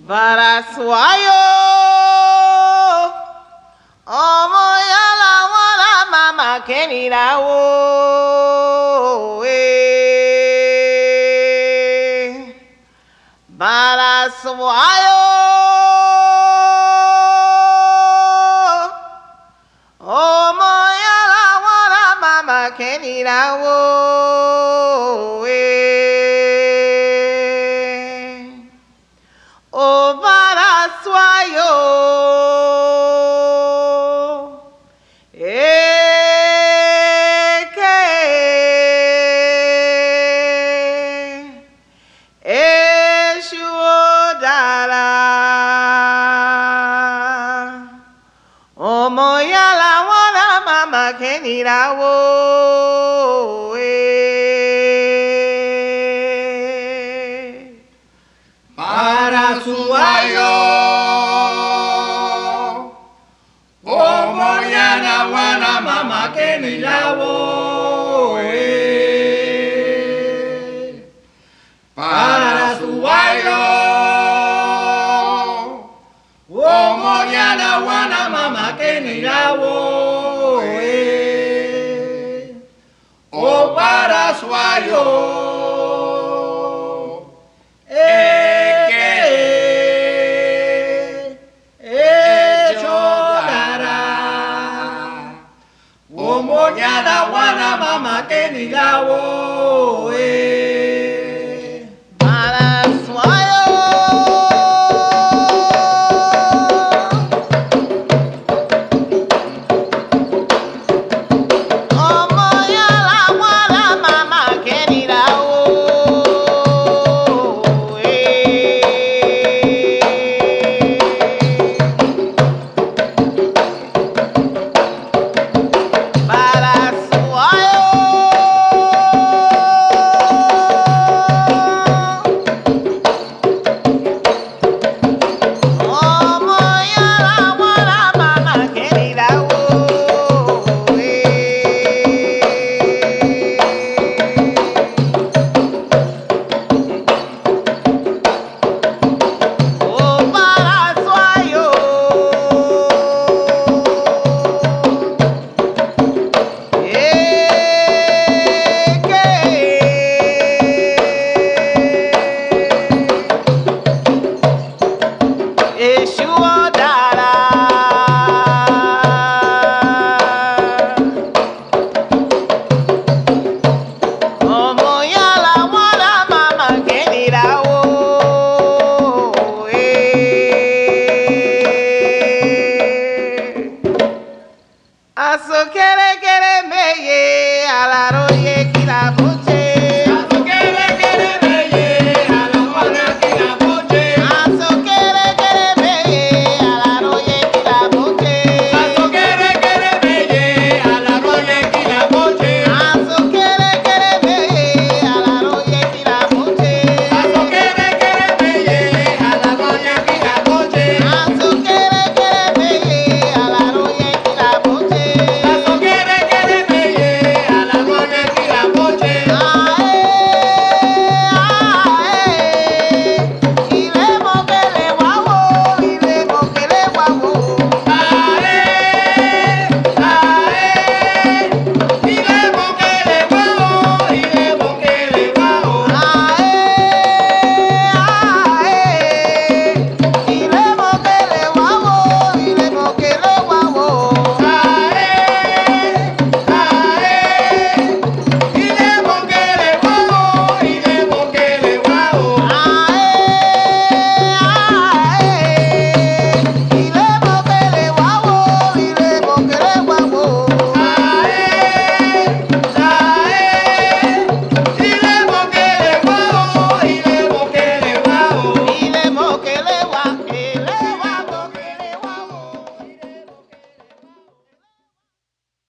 Barasuayo, ọmọ yàrá wọn la mama kẹ́nìlá wo. Barasuayo, ọmọ yàrá wọn la mama kẹ́nìlá wo. O Barasuayo, eke, eshuodara, ọmọ yàrá wọn la mama kẹ́nìlá wo. Barasuayo, ọmọ yàrá wọn la mama kẹ́nìlá wo. Barasuayo, ọmọ yàrá wọn la mama kẹ́nìlá wo. O Barasuayo. Yàrá wọn la mama kẹ́nìlá wo.